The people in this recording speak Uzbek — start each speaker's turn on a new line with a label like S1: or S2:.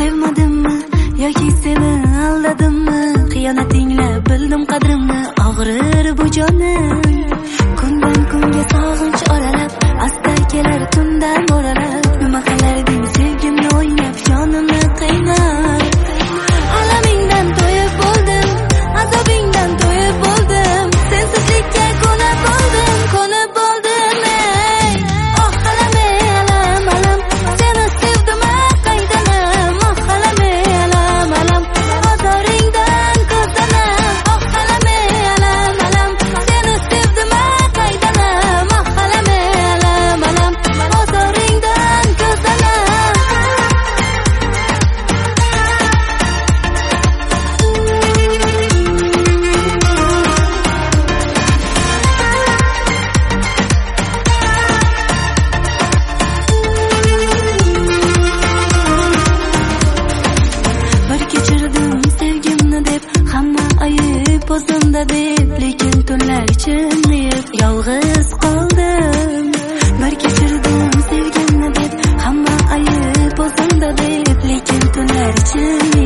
S1: sevmadimmi yoki seni aldadimmi? Xiyonatingla bildim qadrimni, og'rir bu jonim. Kundan kunga sog'inch oralab, asta kelar tundan mo'ralab. Nima qilarding sevgimni o'ynab, jonimni qiynab. Alamingdan to'yib bo'ldim, azobingdan to'yib bo'ldim. Sensizlikka ko'nib bo'ldim, ko'nib bo'ldim. Oh alam, alam, alam, seni sevdim qaydanam. Oh alam, alam, alam, ozoringdan ko'zdanam. Oh alam, alam, alam, seni sevdim qaydanam. Oh alam, alam, alam, ozoringdan ko'zdanam. Bir kechirdim sevgimni deb, hamma ayib o'zimda deb, lekin tunlar ichimda yolg'iz qoldim. Bir kechirdim sevgimni deb, hamma ayib o'zimda deb, lekin tunlar ichimda